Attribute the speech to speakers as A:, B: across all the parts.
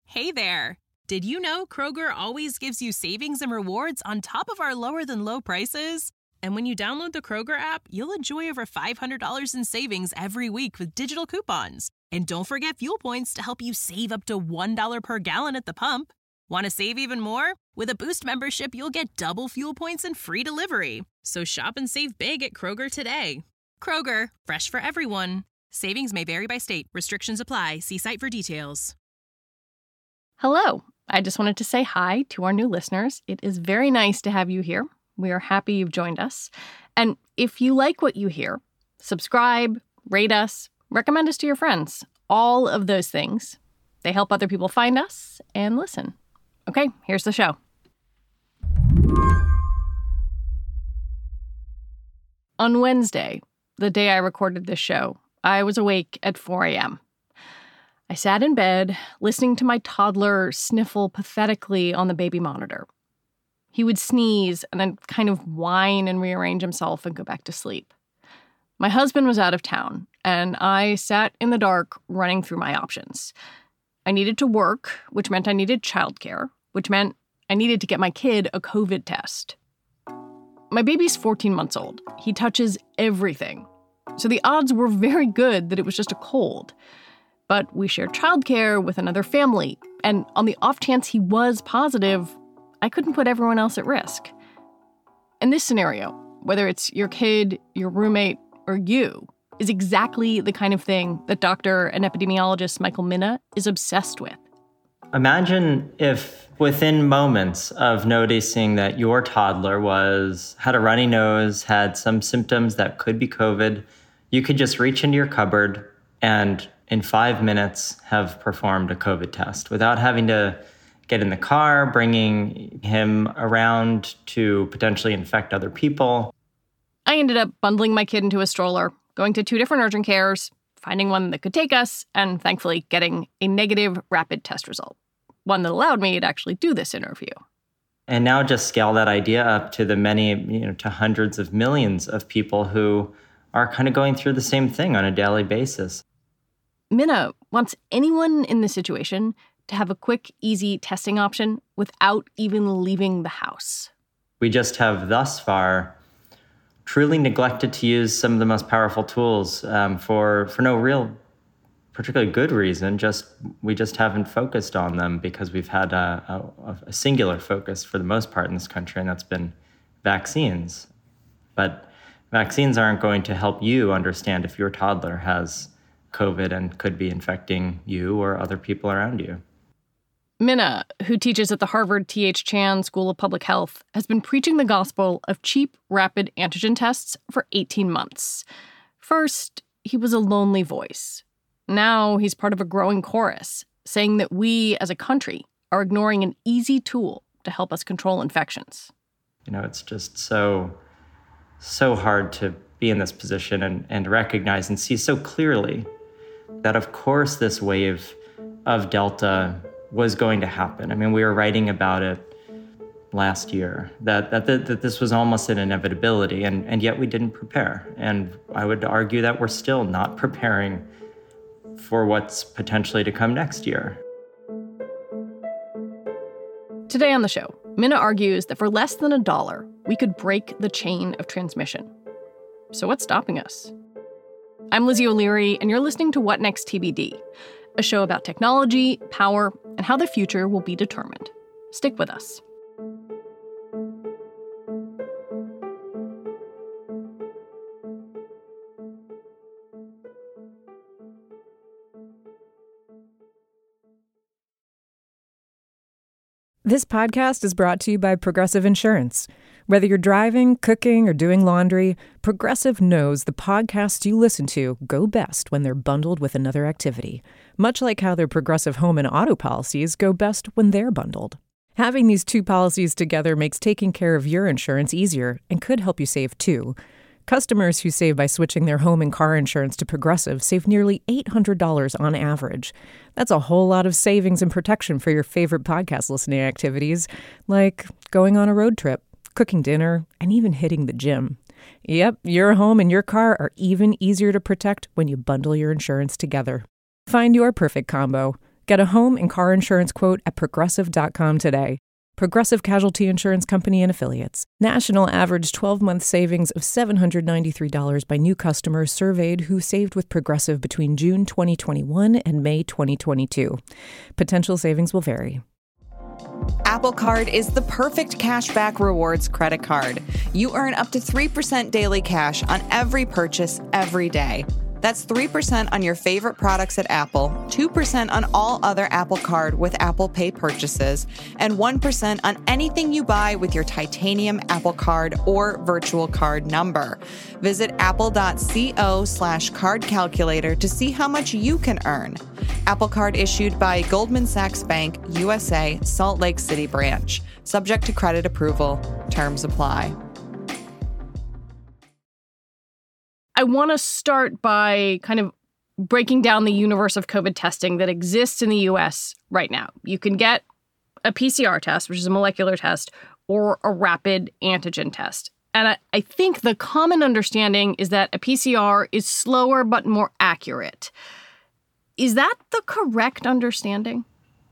A: Hey there! Did you know Kroger always gives you savings and rewards on top of our lower-than-low prices? And when you download the Kroger app, you'll enjoy over $500 in savings every week with digital coupons. And don't forget fuel points to help you save up to $1 per gallon at the pump. Want to save even more? With a Boost membership, you'll get double fuel points and free delivery. So shop and save big at Kroger today. Kroger, fresh for everyone. Savings may vary by state. Restrictions apply. See site for details.
B: Hello. I just wanted to say hi to our new listeners. It is very nice to have you here. We are happy you've joined us. And if you like what you hear, subscribe, rate us, recommend us to your friends. All of those things. They help other people find us and listen. Okay, here's the show. On Wednesday, the day I recorded this show, I was awake at 4 a.m. I sat in bed, listening to my toddler sniffle pathetically on the baby monitor. He would sneeze and then kind of whine and rearrange himself and go back to sleep. My husband was out of town, and I sat in the dark running through my options. I needed to work, which meant I needed childcare, which meant I needed to get my kid a COVID test. My baby's 14 months old. He touches everything. So the odds were very good that it was just a cold. But we shared childcare with another family, and on the off chance he was positive, I couldn't put everyone else at risk. In this scenario, whether it's your kid, your roommate, or you, is exactly the kind of thing that doctor and epidemiologist Michael Mina is obsessed with.
C: Imagine if within moments of noticing that your toddler had a runny nose, had some symptoms that could be COVID, you could just reach into your cupboard and in 5 minutes have performed a COVID test without having to get in the car, bringing him around to potentially infect other people.
B: I ended up bundling my kid into a stroller, going to 2 different urgent cares, finding one that could take us, and thankfully getting a negative rapid test result, one that allowed me to actually do this interview.
C: And now just scale that idea up to the many, to hundreds of millions of people who are kind of going through the same thing on a daily basis.
B: Mina wants anyone in this situation to have a quick, easy testing option without even leaving the house.
C: We just have thus far truly neglected to use some of the most powerful tools for no real particularly good reason. We just haven't focused on them because we've had a singular focus for the most part in this country, and that's been vaccines. But vaccines aren't going to help you understand if your toddler has COVID and could be infecting you or other people around you.
B: Mina, who teaches at the Harvard T.H. Chan School of Public Health, has been preaching the gospel of cheap, rapid antigen tests for 18 months. First, he was a lonely voice. Now he's part of a growing chorus, saying that we as a country are ignoring an easy tool to help us control infections.
C: It's just so hard to be in this position and recognize and see so clearly that, of course, this wave of Delta was going to happen. I mean, we were writing about it last year, that this was almost an inevitability, and yet we didn't prepare. And I would argue that we're still not preparing for what's potentially to come next year.
B: Today on the show, Mina argues that for less than $1, we could break the chain of transmission. So what's stopping us? I'm Lizzie O'Leary, and you're listening to What Next TBD, a show about technology, power, and how the future will be determined. Stick with us.
D: This podcast is brought to you by Progressive Insurance. Whether you're driving, cooking, or doing laundry, Progressive knows the podcasts you listen to go best when they're bundled with another activity, much like how their Progressive home and auto policies go best when they're bundled. Having these 2 policies together makes taking care of your insurance easier and could help you save too. Customers who save by switching their home and car insurance to Progressive save nearly $800 on average. That's a whole lot of savings and protection for your favorite podcast listening activities, like going on a road trip, cooking dinner, and even hitting the gym. Yep, your home and your car are even easier to protect when you bundle your insurance together. Find your perfect combo. Get a home and car insurance quote at Progressive.com today. Progressive Casualty Insurance Company and Affiliates. National average 12-month savings of $793 by new customers surveyed who saved with Progressive between June 2021 and May 2022. Potential savings will vary.
E: Apple Card is the perfect cashback rewards credit card. You earn up to 3% daily cash on every purchase every day. That's 3% on your favorite products at Apple, 2% on all other Apple Card with Apple Pay purchases, and 1% on anything you buy with your titanium Apple Card or virtual card number. Visit apple.co/card calculator to see how much you can earn. Apple Card issued by Goldman Sachs Bank, USA, Salt Lake City branch. Subject to credit approval. Terms apply.
B: I want to start by kind of breaking down the universe of COVID testing that exists in the U.S. right now. You can get a PCR test, which is a molecular test, or a rapid antigen test. And I think the common understanding is that a PCR is slower but more accurate. Is that the correct understanding?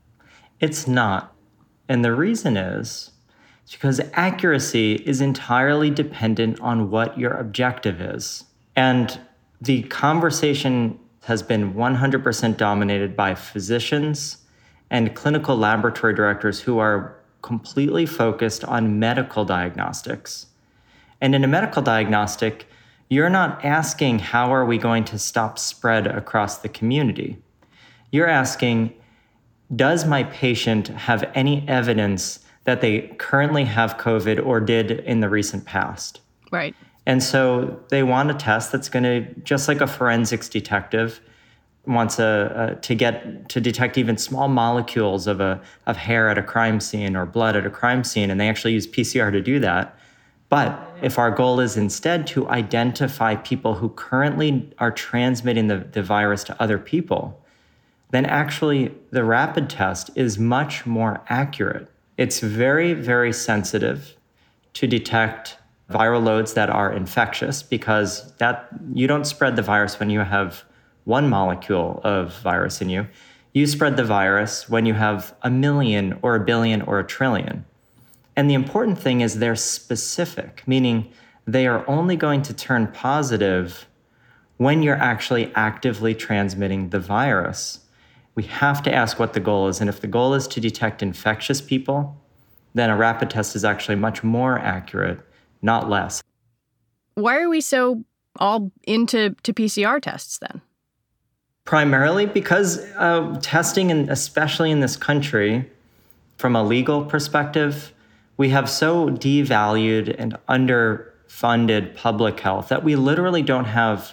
C: It's not. And the reason is because accuracy is entirely dependent on what your objective is. And the conversation has been 100% dominated by physicians and clinical laboratory directors who are completely focused on medical diagnostics. And in a medical diagnostic, you're not asking, how are we going to stop spread across the community? You're asking, does my patient have any evidence that they currently have COVID or did in the recent past?
B: Right.
C: And so they want a test that's going to, just like a forensics detective wants to detect even small molecules of hair at a crime scene or blood at a crime scene, and they actually use PCR to do that. But if our goal is instead to identify people who currently are transmitting the virus to other people, then actually the rapid test is much more accurate. It's very, very sensitive to detect viral loads that are infectious, because that you don't spread the virus when you have one molecule of virus in you. You spread the virus when you have 1 million or 1 billion or 1 trillion. And the important thing is they're specific, meaning they are only going to turn positive when you're actually actively transmitting the virus. We have to ask what the goal is. And if the goal is to detect infectious people, then a rapid test is actually much more accurate, not less.
B: Why are we so all into PCR tests then?
C: Primarily because testing, and especially in this country, from a legal perspective, we have so devalued and underfunded public health that we literally don't have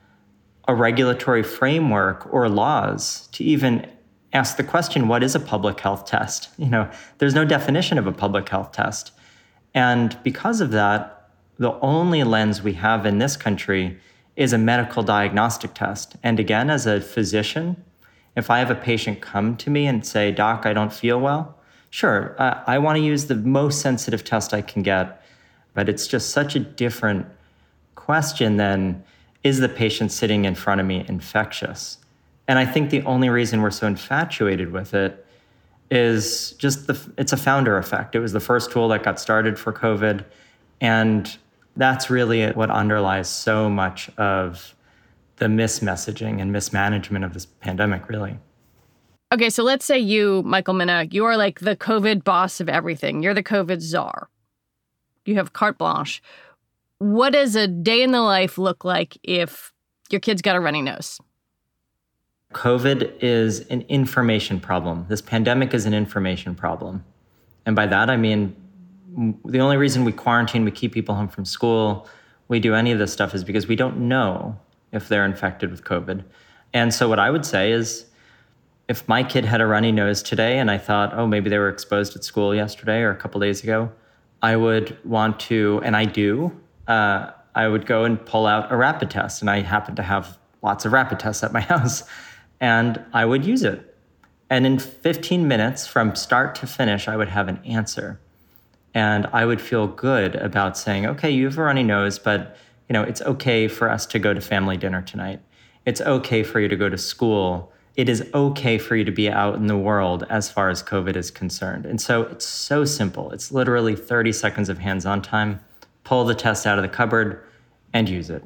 C: a regulatory framework or laws to even ask the question, what is a public health test? There's no definition of a public health test. And because of that, the only lens we have in this country is a medical diagnostic test. And again, as a physician, if I have a patient come to me and say, "Doc, I don't feel well," sure, I want to use the most sensitive test I can get. But it's just such a different question than, is the patient sitting in front of me infectious? And I think the only reason we're so infatuated with it is just it's a founder effect. It was the first tool that got started for COVID. And that's really what underlies so much of the mismessaging and mismanagement of this pandemic, really.
B: Okay, so let's say you, Michael Mina, you are like the COVID boss of everything. You're the COVID czar. You have carte blanche. What does a day in the life look like if your kid's got a runny nose?
C: COVID is an information problem. This pandemic is an information problem. And by that, I mean, the only reason we quarantine, we keep people home from school, we do any of this stuff is because we don't know if they're infected with COVID. And so what I would say is, if my kid had a runny nose today and I thought, oh, maybe they were exposed at school yesterday or a couple days ago, I would want to, and I do, I would go and pull out a rapid test. And I happen to have lots of rapid tests at my house. And I would use it. And in 15 minutes from start to finish, I would have an answer. And I would feel good about saying, okay, you have a runny nose, but it's okay for us to go to family dinner tonight. It's okay for you to go to school it is okay for you to be out in the world as far as COVID is concerned. And so it's so simple. It's literally 30 seconds of hands-on time. Pull the test out of the cupboard and use it.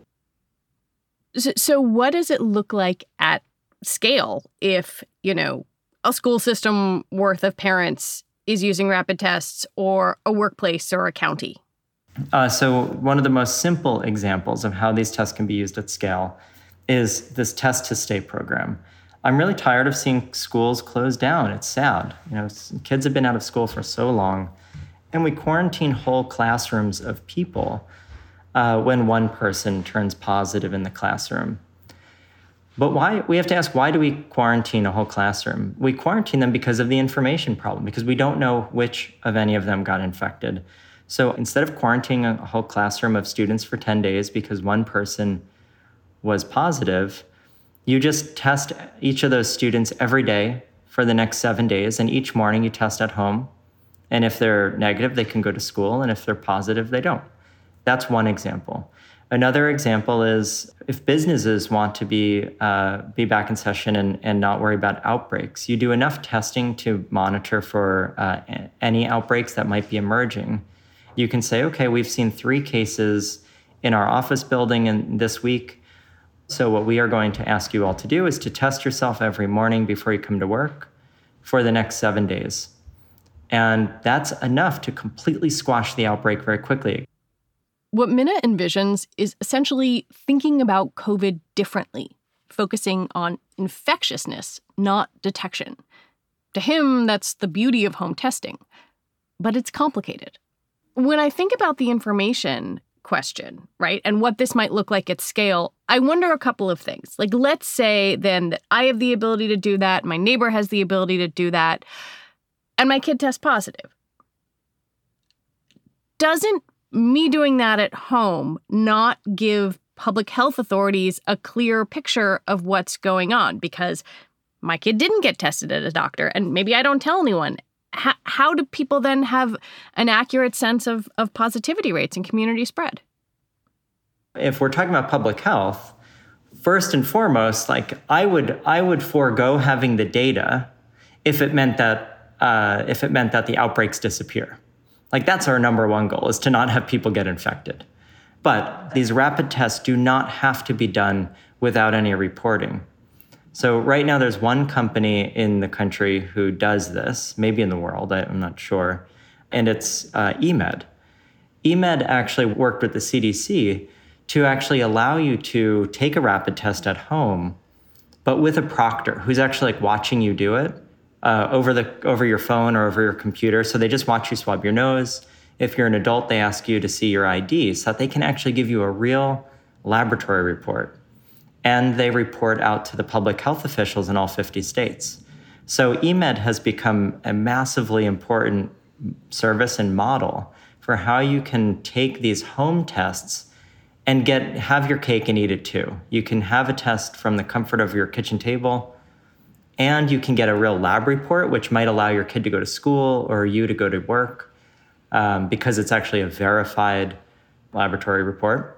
B: So what does it look like at scale if, a school system worth of parents is using rapid tests, or a workplace or a county?
C: So one of the most simple examples of how these tests can be used at scale is this Test to Stay program. I'm really tired of seeing schools close down. It's sad. Kids have been out of school for so long, and we quarantine whole classrooms of people when one person turns positive in the classroom. But why? We have to ask, why do we quarantine a whole classroom? We quarantine them because of the information problem, because we don't know which of any of them got infected. So instead of quarantining a whole classroom of students for 10 days because one person was positive, you just test each of those students every day for the next 7 days, and each morning you test at home. And if they're negative, they can go to school, and if they're positive, they don't. That's one example. Another example is if businesses want to be back in session and not worry about outbreaks, you do enough testing to monitor for any outbreaks that might be emerging. You can say, okay, we've seen 3 cases in our office building in this week. So what we are going to ask you all to do is to test yourself every morning before you come to work for the next 7 days. And that's enough to completely squash the outbreak very quickly.
B: What Minna envisions is essentially thinking about COVID differently, focusing on infectiousness, not detection. To him, that's the beauty of home testing. But it's complicated. When I think about the information question, right, and what this might look like at scale, I wonder a couple of things. Like, let's say then that I have the ability to do that, my neighbor has the ability to do that, and my kid tests positive. Doesn't me doing that at home not give public health authorities a clear picture of what's going on? Because my kid didn't get tested at a doctor, and maybe I don't tell anyone. How do people then have an accurate sense of positivity rates and community spread?
C: If we're talking about public health, first and foremost, I would forego having the data if it meant that the outbreaks disappear. That's our number one goal, is to not have people get infected. But these rapid tests do not have to be done without any reporting. So right now there's one company in the country who does this, maybe in the world, I'm not sure, and it's eMed. eMed actually worked with the CDC to actually allow you to take a rapid test at home, but with a proctor who's actually watching you do it over your phone or over your computer. So they just watch you swab your nose. If you're an adult, they ask you to see your ID so that they can actually give you a real laboratory report. And they report out to the public health officials in all 50 states. So eMed has become a massively important service and model for how you can take these home tests and have your cake and eat it too. You can have a test from the comfort of your kitchen table, and you can get a real lab report, which might allow your kid to go to school or you to go to work because it's actually a verified laboratory report.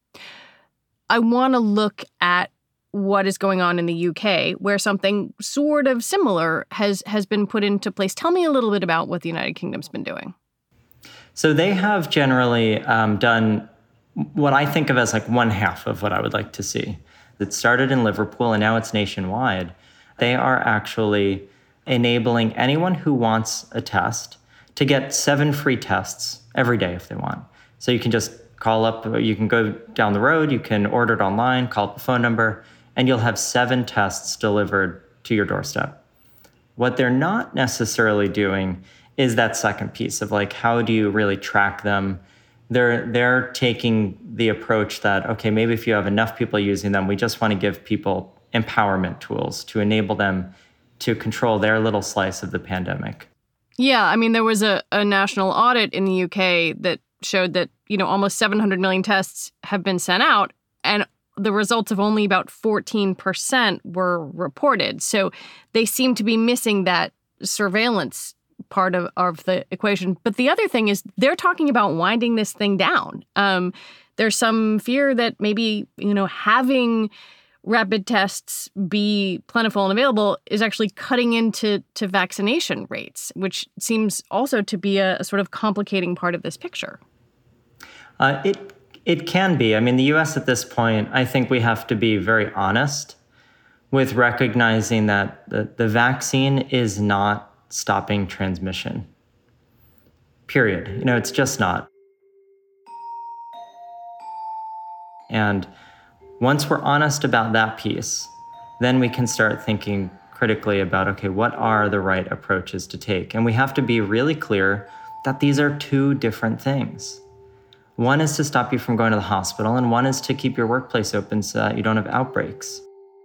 B: I want to look at what is going on in the UK, where something sort of similar has been put into place. Tell me a little bit about what the United Kingdom's been doing.
C: So they have generally done what I think of as one half of what I would like to see. It started in Liverpool and now it's nationwide. They are actually enabling anyone who wants a test to get 7 free tests every day if they want. So you can just call up, you can go down the road, you can order it online, call up a phone number, and you'll have 7 tests delivered to your doorstep. What they're not necessarily doing is that second piece of how do you really track them? They're taking the approach that, okay, maybe if you have enough people using them, we just want to give people empowerment tools to enable them to control their little slice of the pandemic.
B: Yeah, I mean, there was a national audit in the UK that showed that, almost 700 million tests have been sent out, and the results of only about 14% were reported. So they seem to be missing that surveillance part of the equation. But the other thing is they're talking about winding this thing down. There's some fear that maybe, having rapid tests be plentiful and available is actually cutting into vaccination rates, which seems also to be a sort of complicating part of this picture.
C: It can be. I mean, the U.S. at this point, I think we have to be very honest with recognizing that the vaccine is not stopping transmission. Period. It's just not. And once we're honest about that piece, then we can start thinking critically about, okay, what are the right approaches to take? And we have to be really clear that these are two different things. One is to stop you from going to the hospital, and one is to keep your workplace open so that you don't have outbreaks.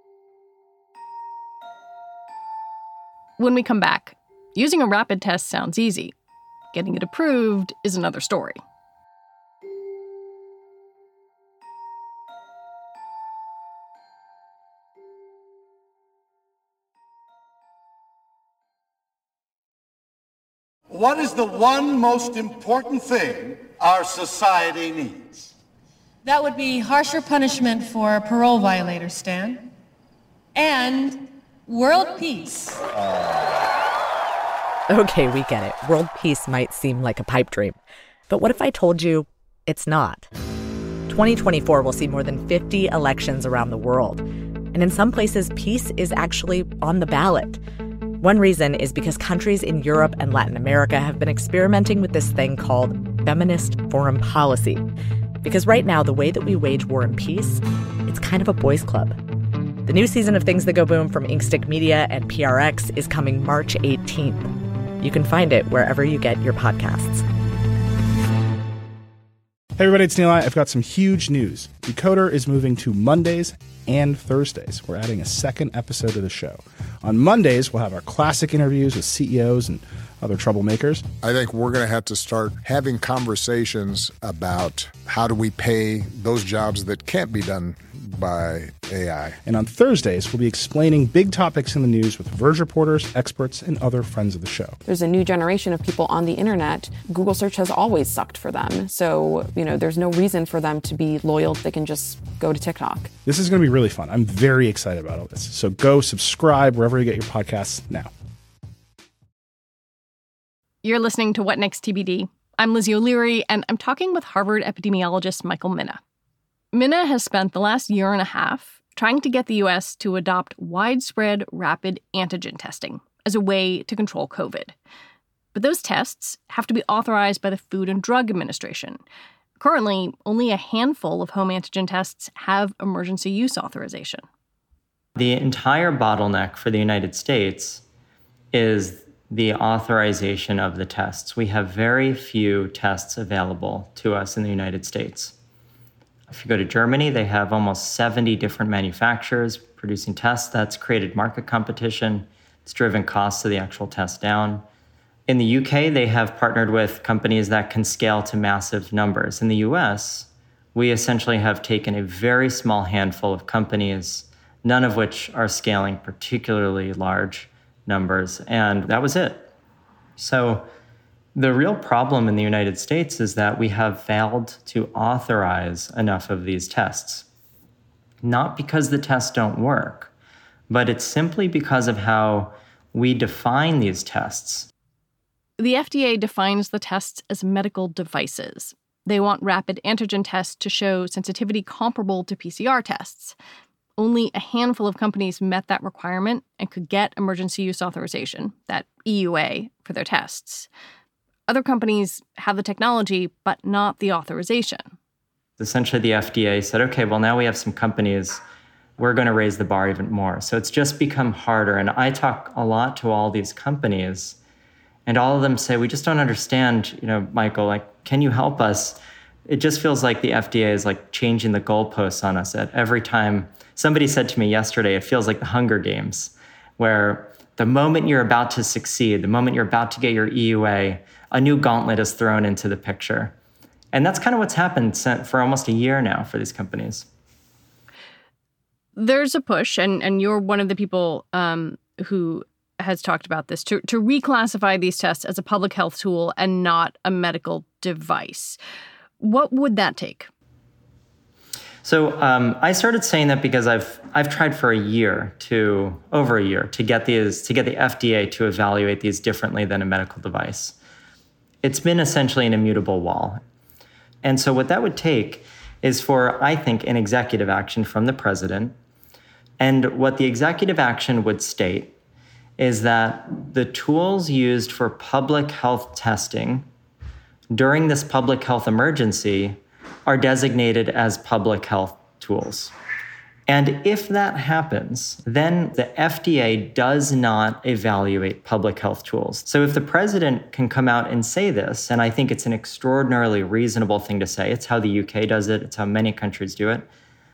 B: When we come back, using a rapid test sounds easy. Getting it approved is another story.
F: What is the one most important thing our society needs?
G: That would be harsher punishment for parole violators, Stan. And world peace.
H: Okay, we get it. World peace might seem like a pipe dream. But what if I told you it's not? 2024 will see more than 50 elections around the world. And in some places, peace is actually on the ballot. One reason is because countries in Europe and Latin America have been experimenting with this thing called feminist foreign policy. Because right now, the way that we wage war and peace, it's kind of a boys' club. The new season of Things That Go Boom from Inkstick Media and PRX is coming March 18th. You can find it wherever you get your podcasts.
I: Hey everybody, it's Neil. I've got some huge news. Decoder is moving to Mondays and Thursdays. We're adding a second episode of the show. On Mondays, we'll have our classic interviews with CEOs and other troublemakers.
J: I think we're going to have to start having conversations about how do we pay those jobs that can't be done by AI.
I: And on Thursdays, we'll be explaining big topics in the news with Verge reporters, experts, and other friends of the show.
K: There's a new generation of people on the internet. Google search has always sucked for them. So, there's no reason for them to be loyal. They can just go to TikTok.
I: This is going to be really fun. I'm very excited about all this. So go subscribe wherever you get your podcasts now.
B: You're listening to What Next TBD. I'm Lizzie O'Leary, and I'm talking with Harvard epidemiologist Michael Mina. Mina has spent the last year and a half trying to get the U.S. to adopt widespread rapid antigen testing as a way to control COVID. But those tests have to be authorized by the Food and Drug Administration. Currently, only a handful of home antigen tests have emergency use authorization.
C: The entire bottleneck for the United States is the authorization of the tests. We have very few tests available to us in the United States. If you go to Germany, they have almost 70 different manufacturers producing tests. That's created market competition. It's driven costs of the actual test down. In the UK, they have partnered with companies that can scale to massive numbers. In the US, we essentially have taken a very small handful of companies, none of which are scaling particularly large numbers, and that was it. So the real problem in the United States is that we have failed to authorize enough of these tests. Not because the tests don't work, but it's simply because of how we define these tests.
B: The FDA defines the tests as medical devices. They want rapid antigen tests to show sensitivity comparable to PCR tests. Only a handful of companies met that requirement and could get emergency use authorization, that EUA, for their tests. Other companies have the technology, but not the authorization.
C: Essentially, the FDA said, okay, well, now we have some companies, we're going to raise the bar even more. So it's just become harder. And I talk a lot to all these companies, and all of them say, we just don't understand, Michael, can you help us? It just feels like the FDA is changing the goalposts on us at every time. Somebody said to me yesterday, it feels like the Hunger Games, where the moment you're about to succeed, the moment you're about to get your EUA, a new gauntlet is thrown into the picture. And that's kind of what's happened for almost a year now for these companies.
B: There's a push, and you're one of the people who has talked about this, to reclassify these tests as a public health tool and not a medical device. What would that take?
C: So I started saying that because I've tried for over a year to get the FDA to evaluate these differently than a medical device. It's been essentially an immutable wall. And so what that would take is for, I think, an executive action from the president. And what the executive action would state is that the tools used for public health testing during this public health emergency are designated as public health tools. And if that happens, then the FDA does not evaluate public health tools. So if the president can come out and say this, and I think it's an extraordinarily reasonable thing to say, it's how the UK does it, it's how many countries do it,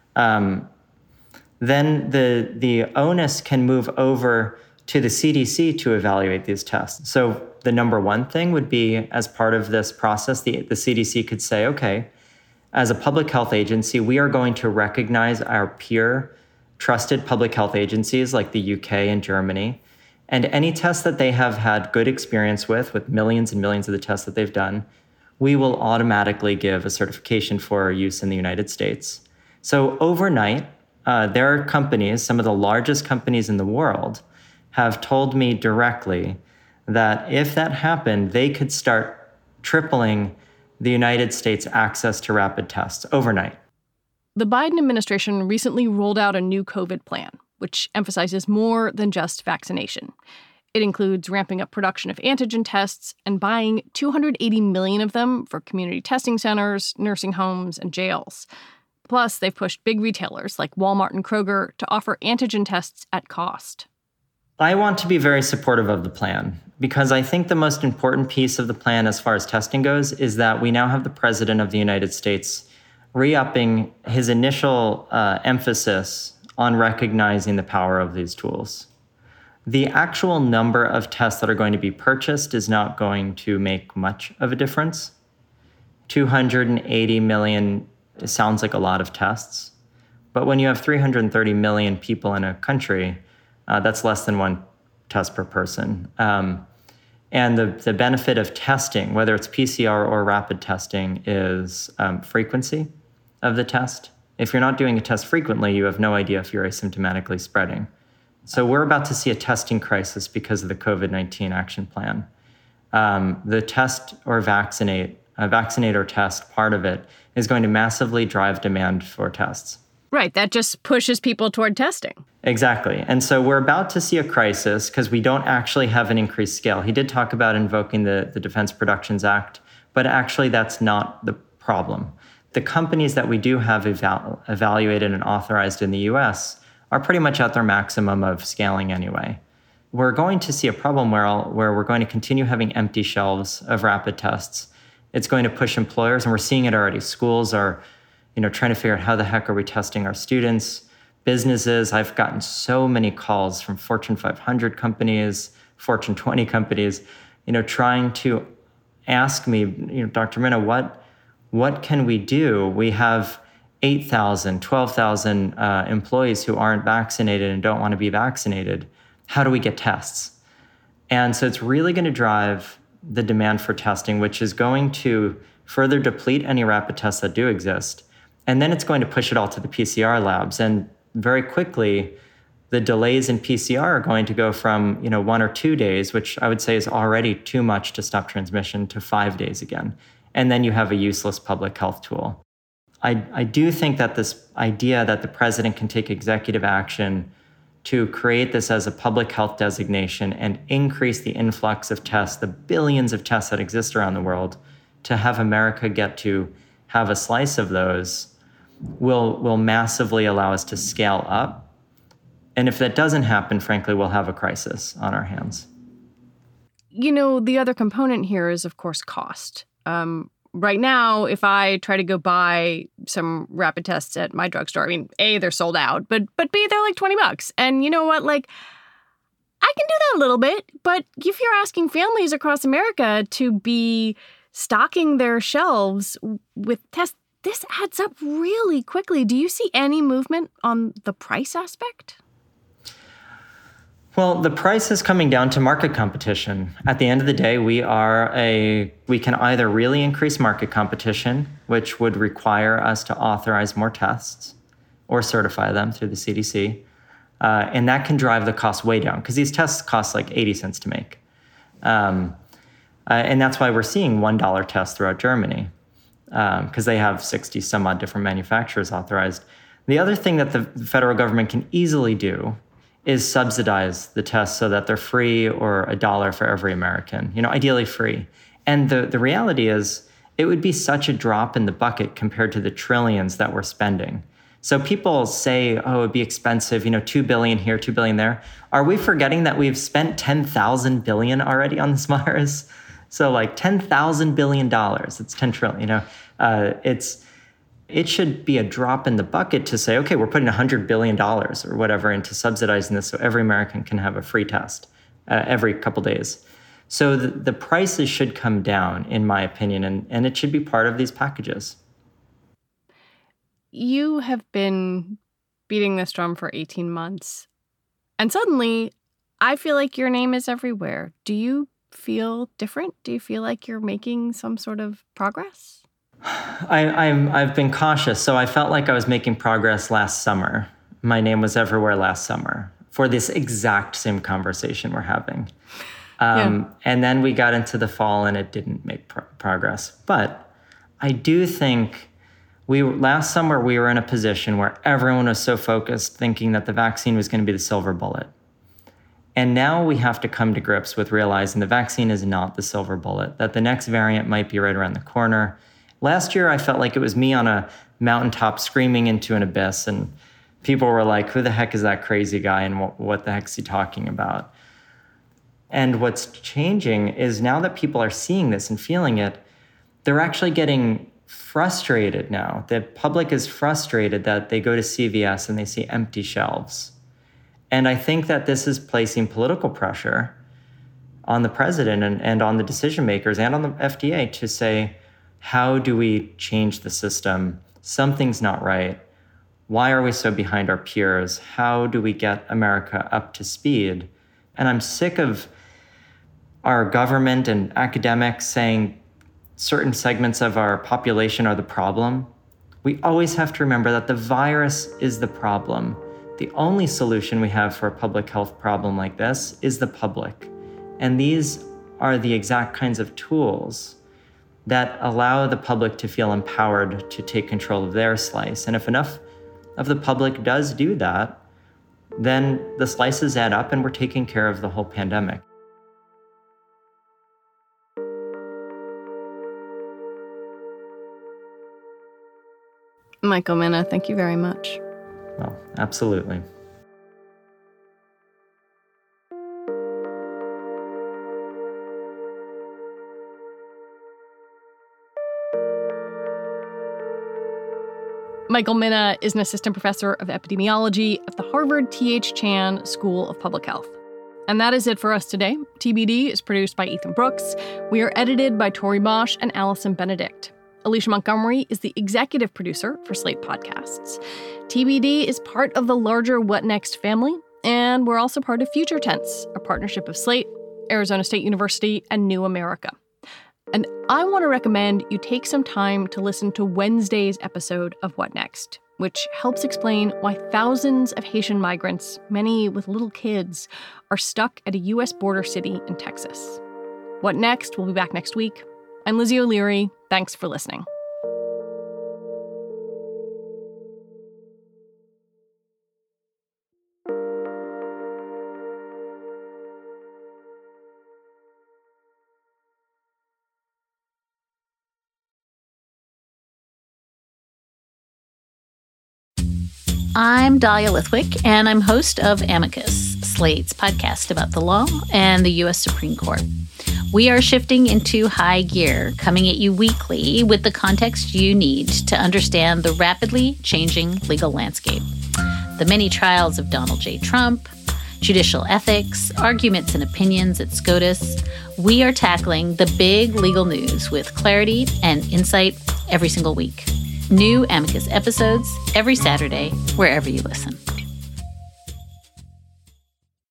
C: then the onus can move over to the CDC to evaluate these tests. So the number one thing would be, as part of this process, the CDC could say, okay, as a public health agency, we are going to recognize our peer trusted public health agencies like the UK and Germany, and any tests that they have had good experience with millions and millions of the tests that they've done, we will automatically give a certification for use in the United States. So overnight, there are companies, some of the largest companies in the world, have told me directly that if that happened, they could start tripling the United States' access to rapid tests overnight.
B: The Biden administration recently rolled out a new COVID plan, which emphasizes more than just vaccination. It includes ramping up production of antigen tests and buying 280 million of them for community testing centers, nursing homes, and jails. Plus, they've pushed big retailers like Walmart and Kroger to offer antigen tests at cost.
C: I want to be very supportive of the plan because I think the most important piece of the plan as far as testing goes is that we now have the President of the United States re-upping his initial emphasis on recognizing the power of these tools. The actual number of tests that are going to be purchased is not going to make much of a difference. 280 million sounds like a lot of tests, but when you have 330 million people in a country, that's less than one test per person. And the benefit of testing, whether it's PCR or rapid testing, is frequency of the test. If you're not doing a test frequently, you have no idea if you're asymptomatically spreading. So we're about to see a testing crisis because of the COVID-19 action plan. The test or vaccinate or test part of it is going to massively drive demand for tests.
B: Right, that just pushes people toward testing.
C: Exactly. And so we're about to see a crisis because we don't actually have an increased scale. He did talk about invoking the Defense Productions Act, but actually that's not the problem. The companies that we do have evaluated and authorized in the US are pretty much at their maximum of scaling anyway. We're going to see a problem where we're going to continue having empty shelves of rapid tests. It's going to push employers, and we're seeing it already. Schools are trying to figure out how the heck are we testing our students. Businesses, I've gotten so many calls from Fortune 500 companies, Fortune 20 companies, trying to ask me, Dr. Mina, what can we do? We have 8,000, 12,000 employees who aren't vaccinated and don't want to be vaccinated. How do we get tests? And so it's really going to drive the demand for testing, which is going to further deplete any rapid tests that do exist. And then it's going to push it all to the PCR labs. And very quickly, the delays in PCR are going to go from 1 or 2 days, which I would say is already too much to stop transmission, to 5 days again. And then you have a useless public health tool. I do think that this idea that the president can take executive action to create this as a public health designation and increase the influx of tests, the billions of tests that exist around the world, to have America get to have a slice of those will massively allow us to scale up. And if that doesn't happen, frankly, we'll have a crisis on our hands.
B: The other component here is, of course, cost. Right now, if I try to go buy some rapid tests at my drugstore, A, they're sold out, but B, they're like $20. And you know what? I can do that a little bit, but if you're asking families across America to be stocking their shelves with tests, this adds up really quickly. Do you see any movement on the price aspect?
C: Well, the price is coming down to market competition. At the end of the day, we can either really increase market competition, which would require us to authorize more tests or certify them through the CDC. And that can drive the cost way down because these tests cost like 80 cents to make. And that's why we're seeing $1 tests throughout Germany because they have 60 some odd different manufacturers authorized. The other thing that the federal government can easily do is subsidize the tests so that they're free or $1 for every American, ideally free. And the reality is it would be such a drop in the bucket compared to the trillions that we're spending. So people say, oh, it'd be expensive, $2 billion here, $2 billion there. Are we forgetting that we've spent 10,000 billion already on this virus? So like $10,000 billion, it's 10 trillion, it should be a drop in the bucket to say, okay, we're putting $100 billion or whatever into subsidizing this so every American can have a free test every couple days. So the prices should come down, in my opinion, and it should be part of these packages.
B: You have been beating this drum for 18 months, and suddenly I feel like your name is everywhere. Do you feel different? Do you feel like you're making some sort of progress?
C: I've been cautious. So I felt like I was making progress last summer. My name was everywhere last summer for this exact same conversation we're having. And then we got into the fall and it didn't make progress. But I do think last summer we were in a position where everyone was so focused thinking that the vaccine was going to be the silver bullet. And now we have to come to grips with realizing the vaccine is not the silver bullet, that the next variant might be right around the corner. Last year, I felt like it was me on a mountaintop screaming into an abyss, and people were like, who the heck is that crazy guy, and what the heck is he talking about? And what's changing is now that people are seeing this and feeling it, they're actually getting frustrated now. The public is frustrated that they go to CVS and they see empty shelves. And I think that this is placing political pressure on the president and on the decision makers and on the FDA to say, how do we change the system? Something's not right. Why are we so behind our peers? How do we get America up to speed? And I'm sick of our government and academics saying certain segments of our population are the problem. We always have to remember that the virus is the problem. The only solution we have for a public health problem like this is the public. And these are the exact kinds of tools that allow the public to feel empowered to take control of their slice. And if enough of the public does do that, then the slices add up and we're taking care of the whole pandemic.
B: Michael Mina, thank you very much.
C: Well, absolutely.
B: Michael Mina is an assistant professor of epidemiology at the Harvard T.H. Chan School of Public Health. And that is it for us today. TBD is produced by Ethan Brooks. We are edited by Tori Bosch and Allison Benedict. Alicia Montgomery is the executive producer for Slate Podcasts. TBD is part of the larger What Next family, and we're also part of Future Tense, a partnership of Slate, Arizona State University, and New America. And I want to recommend you take some time to listen to Wednesday's episode of What Next, which helps explain why thousands of Haitian migrants, many with little kids, are stuck at a U.S. border city in Texas. What Next will be back next week. I'm Lizzie O'Leary. Thanks for listening.
L: I'm Dahlia Lithwick, and I'm host of Amicus, Slate's podcast about the law and the U.S. Supreme Court. We are shifting into high gear, coming at you weekly with the context you need to understand the rapidly changing legal landscape. The many trials of Donald J. Trump, judicial ethics, arguments and opinions at SCOTUS. We are tackling the big legal news with clarity and insight every single week. New Amicus episodes every Saturday, wherever you listen.